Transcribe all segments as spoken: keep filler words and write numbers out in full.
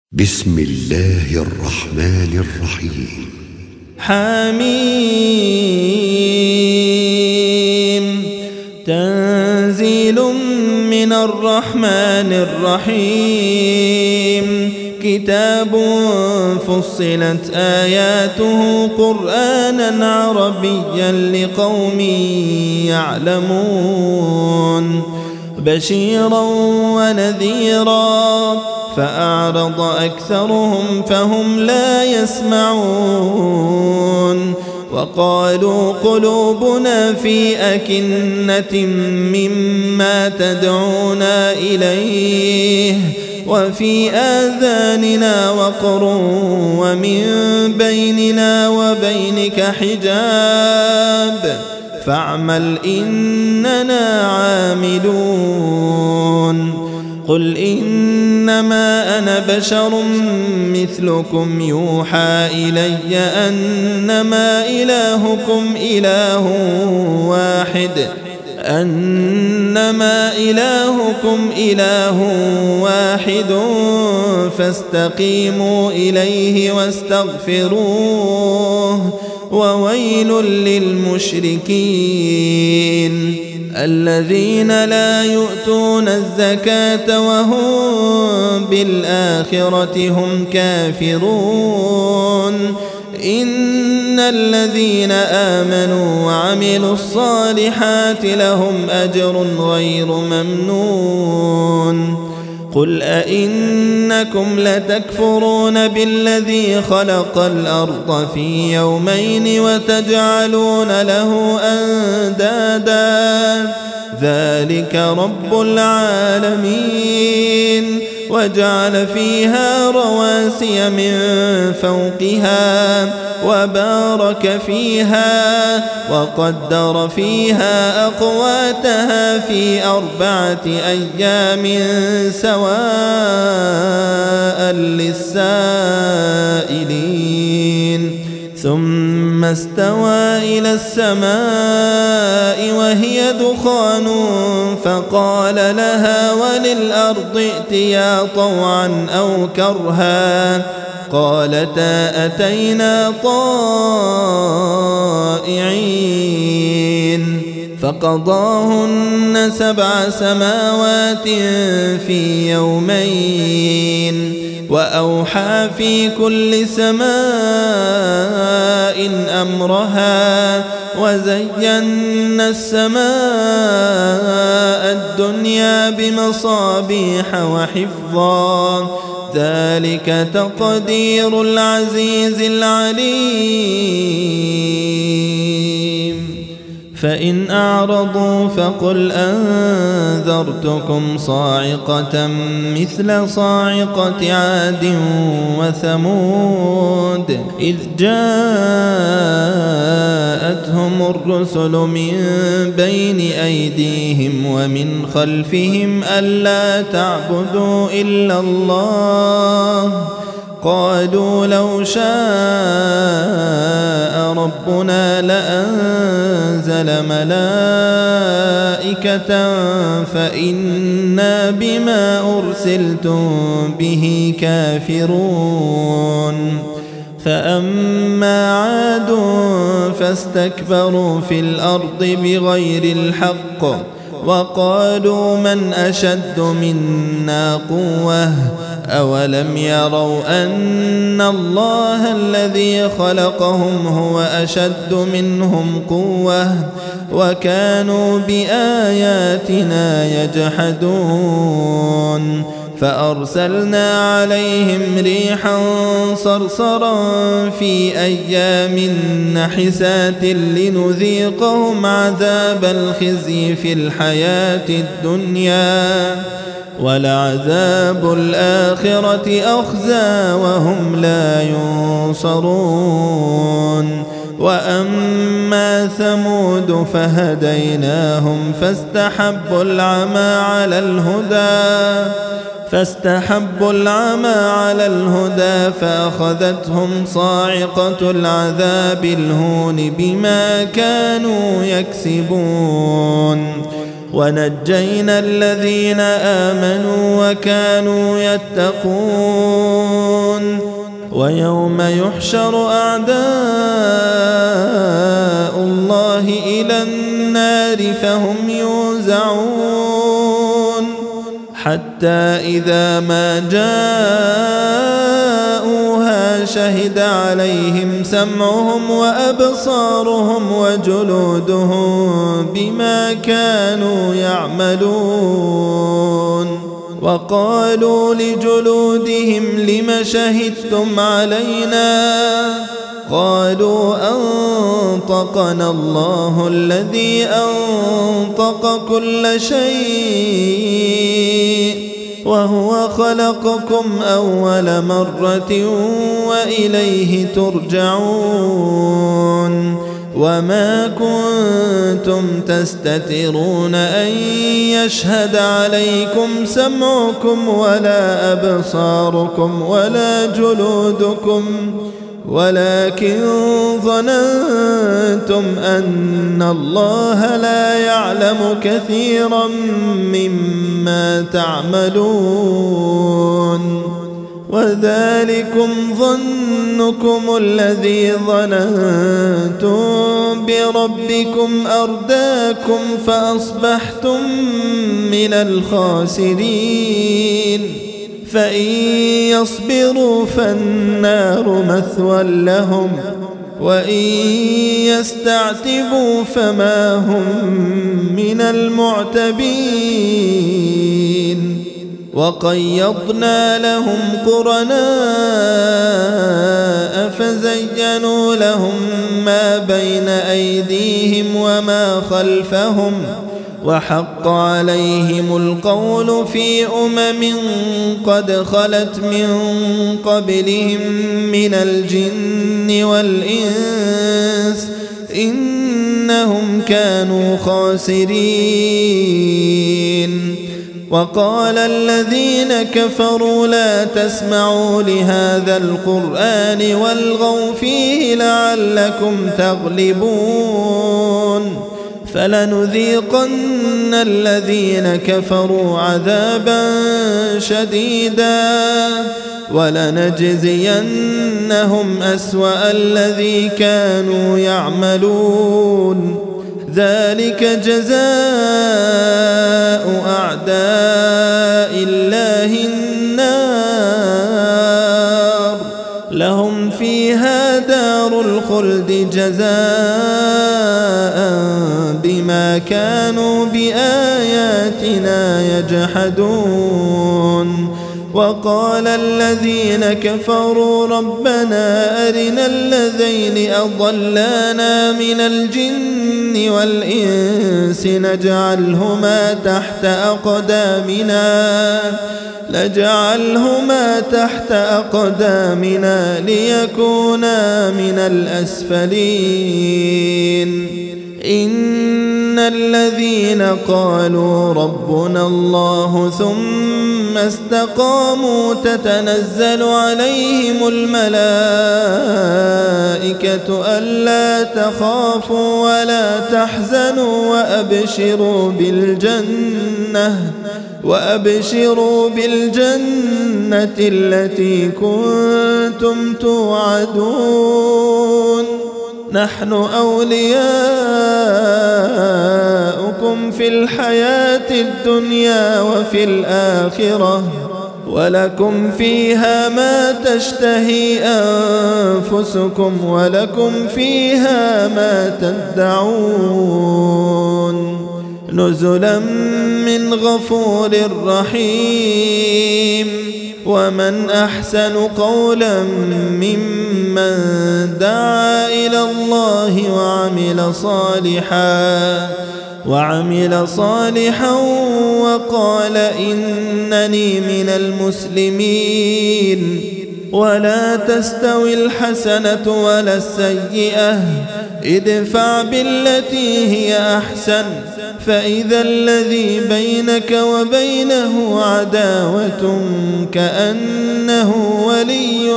بسم الله الرحمن الرحيم. حميم تنزيل من الرحمن الرحيم. كتاب فصلت آياته قرآنا عربيا لقوم يعلمون بشيرا ونذيرا فأعرض أكثرهم فهم لا يسمعون. وقالوا قلوبنا في أكنة مما تدعونا إليه وفي آذاننا وقر ومن بيننا وبينك حجاب فاعمل إننا عاملون. قل إنما أنا بشر مثلكم يوحى إلي أنما إلهكم إله واحد أنما إلهكم إله واحد فاستقيموا إليه واستغفروه وويل للمشركين الذين لا يؤتون الزكاة وهم بالآخرة هم كافرون. إن الذين آمنوا وعملوا الصالحات لهم أجر غير ممنون. قل أئنكم لتكفرون بالذي خلق الأرض في يومين وتجعلون له أندادا ذلك رب العالمين. وجعل فيها رواسي من فوقها وبارك فيها وقدر فيها أقواتها في أربعة أيام سواء للسائلين. ثم استوى إلى السماء وهي دخان فقال لها وللأرض ائتيا طوعا أو كرها قالتا أتينا طائعين. فقضاهن سبع سماوات في يومين وأوحى في كل سماء أمرها وزينا السماء الدنيا بمصابيح وحفظا ذلك تقدير العزيز العليم. فإن أعرضوا فقل أنذرتكم صاعقة مثل صاعقة عاد وثمود إذ جاءتهم الرسل من بين أيديهم ومن خلفهم ألا تعبدوا إلا الله قالوا لو شاء ربنا لأنزل ملائكة فإنا بما أرسلتم به كافرون. فأما عاد فاستكبروا في الأرض بغير الحق وقالوا من أشد منا قوة أولم يروا أن الله الذي خلقهم هو أشد منهم قوة وكانوا بآياتنا يجحدون. فأرسلنا عليهم ريحا صرصرا في أيام نحسات لنذيقهم عذاب الخزي في الحياة الدنيا ولعذاب الآخرة أخزى وهم لا ينصرون. وأما ثمود فهديناهم فاستحبوا العمى على الهدى فاستحبوا العمى على الهدى فأخذتهم صاعقة العذاب الهون بما كانوا يكسبون. ونجينا الذين آمنوا وكانوا يتقون ويوم يحشر أعداء الله إلى النار فهم يوزعون حتى إذا ما جاءوها شهد عليهم سمعهم وأبصارهم وجلودهم بما كانوا يعملون وقالوا لجلودهم لم شهدتم علينا قالوا أنطقنا الله الذي أنطق كل شيء وهو خلقكم أول مرة وإليه ترجعون وما كنتم تستترون أن يشهد عليكم سمعكم ولا أبصاركم ولا جلودكم ولكن ظننتم أن الله لا يعلم كثيرا مما تعملون وذلكم ظنكم الذي ظننتم بربكم أرداكم فأصبحتم من الخاسرين فإن يصبروا فالنار مثوى لهم وإن يستعتبوا فما هم من المعتبين وقيضنا لهم قرناء فزينوا لهم ما بين أيديهم وما خلفهم وحق عليهم القول في أمم قد خلت من قبلهم من الجن والإنس إنهم كانوا خاسرين وقال الذين كفروا لا تسمعوا لهذا القرآن والغوا فيه لعلكم تغلبون فلنذيقن الذين كفروا عذابا شديدا ولنجزينهم أسوأ الذي كانوا يعملون ذلك جزاء أعداء الله النار لهم فيها دار الخلد جزاء بما كانوا بآياتنا يجحدون وقال الذين كفروا ربنا أرنا الذين أضلانا من الجن والإنس نجعلهما تحت أقدامنا نجعلهما تحت أقدامنا ليكونا من الأسفلين إن الذين قالوا ربنا الله ثم استقاموا تتنزل عليهم الملائكة ألا تخافوا ولا تحزنوا وأبشروا بالجنة وأبشروا بالجنة التي كنتم توعدون نحن أولياؤكم في الحياة الدنيا وفي الآخرة ولكم فيها ما تشتهي أنفسكم ولكم فيها ما تدعون نزلا من غفور رحيم ومن أحسن قولا ممن دعا إلى الله وعمل صالحا وعمل صالحا وقال إنني من المسلمين ولا تستوي الحسنة ولا السيئة ادفع بالتي هي أحسن فإذا الذي بينك وبينه عداوة كأنه ولي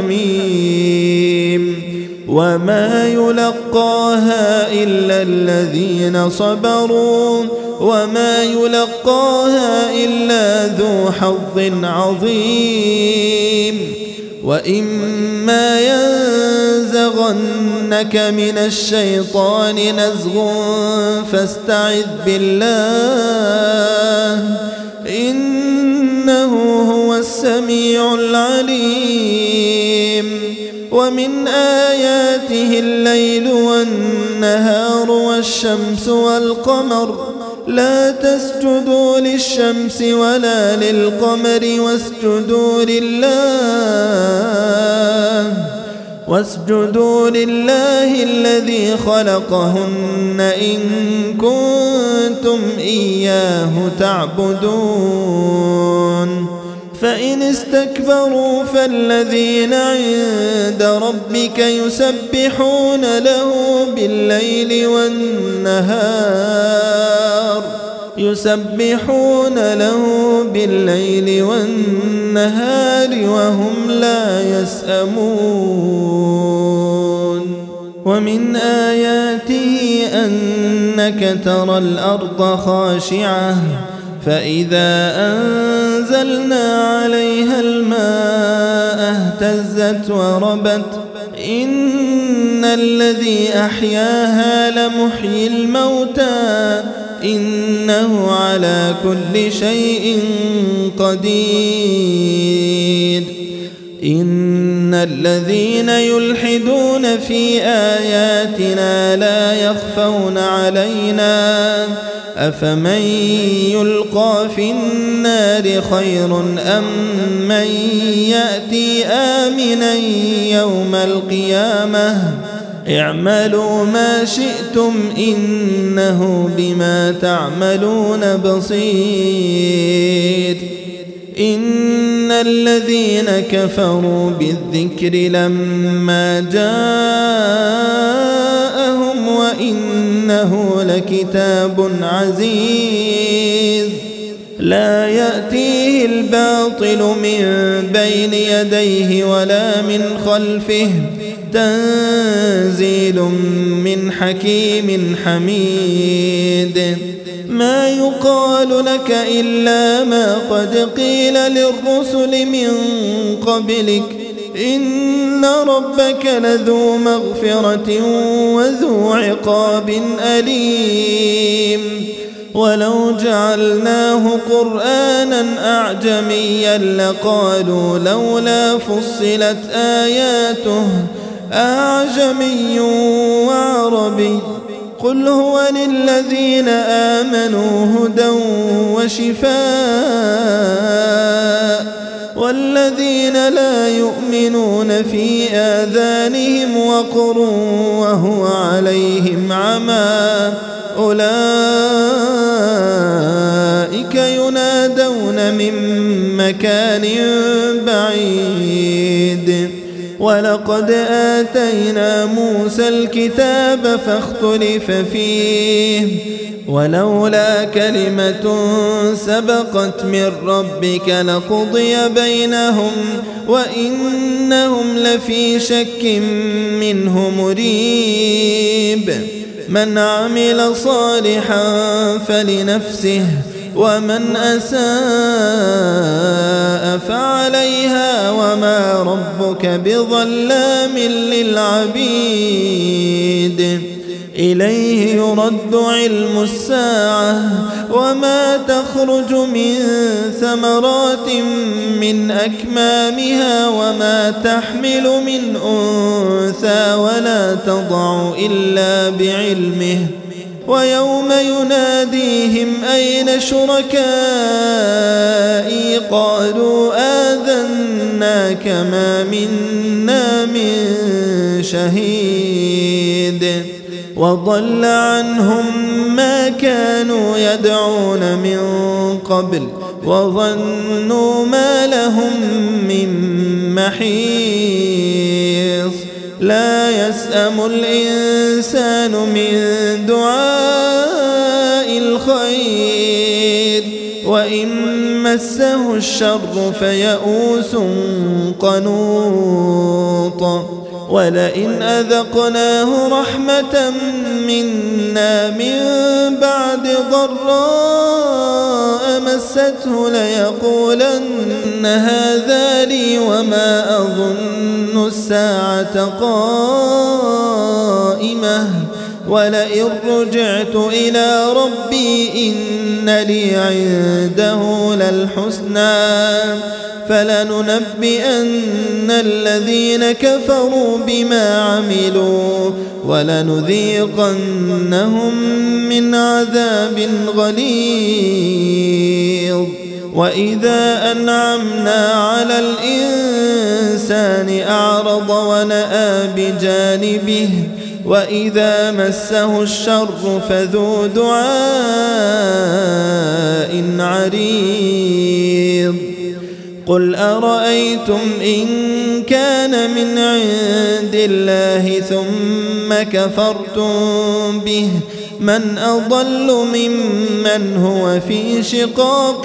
حميم وما يلقاها إلا الذين صبروا وما يلقاها إلا ذو حظ عظيم وإما ينزغنك من الشيطان نزغ فاستعذ بالله إنه هو السميع العليم ومن آياته الليل والنهار والشمس والقمر لا تسجدوا للشمس ولا للقمر واسجدوا لله واسجدوا لله الذي خلقهن إن كنتم إياه تعبدون فإن استكبروا فالذين عند ربك يسبحون له بالليل والنهار يسبحون له بالليل والنهار وهم لا يسأمون ومن آياته أنك ترى الأرض خاشعة فإذا أنزلنا عليها الماء اهتزت وربت إن الذي أحياها لمحيي الموتى إنه على كل شيء قدير إن الذين يلحدون في آياتنا لا يخفون علينا أفمن يلقى في النار خير أم من يأتي آمنا يوم القيامة اعملوا ما شئتم إنه بما تعملون بصير إن الذين كفروا بالذكر لما جاءهم وإنه لكتاب عزيز لا يأتيه الباطل من بين يديه ولا من خلفه تنزيل من حكيم حميد ما يقال لك إلا ما قد قيل للرسل من قبلك إن ربك لذو مغفرة وذو عقاب أليم ولو جعلناه قرآنا أعجميا لقالوا لولا فصلت آياته أعجمي وعربي قل هو للذين آمنوا هدى وشفاء والذين لا يؤمنون في آذانهم وقر وهو عليهم عمى أولئك ينادون من مكان بعيد ولقد آتينا موسى الكتاب فاختلف فيه ولولا كلمة سبقت من ربك لقضي بينهم وإنهم لفي شك منه مريب من عمل صالحا فلنفسه ومن أساء فعليها وما ربك بظلام للعبيد إليه يرد علم الساعة وما تخرج من ثمرات من أكمامها وما تحمل من أنثى ولا تضع إلا بعلمه ويوم يناديهم أين شركائي قالوا آذناك ما منا من شهيد وضل عنهم ما كانوا يدعون من قبل وظنوا ما لهم من محيص لا يسأم الإنسان من دعاء الخير وإن مسه الشر فيئوس قنوط ولئن أذقناه رحمة منا من بعد ضراء مسته ليقولن هذا لي وما أظن الساعة قائمة ولئن رجعت إلى ربي إن لي عنده للحسنى فلننبئن الذين كفروا بما عملوا ولنذيقنهم من عذاب غليظ. وإذا أنعمنا على الإنسان أعرض ونأى بجانبه وإذا مسه الشر فذو دعاء عريض. قل أرأيتم إن كان من عند الله ثم كفرتم به من أضل ممن هو في شقاق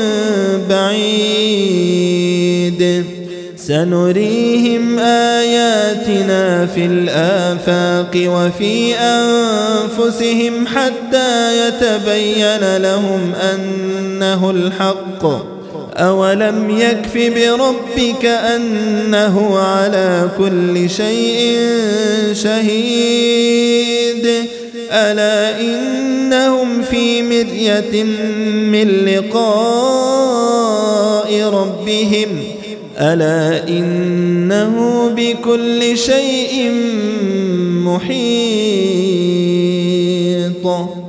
بعيد. سنريهم آياتنا في الآفاق وفي أنفسهم حتى يتبين لهم أنه الحق. أولم يكف بربك أنه على كل شيء شهيد. ألا إنهم في مرية من لقاء ربهم ألا إنه بكل شيء محيط.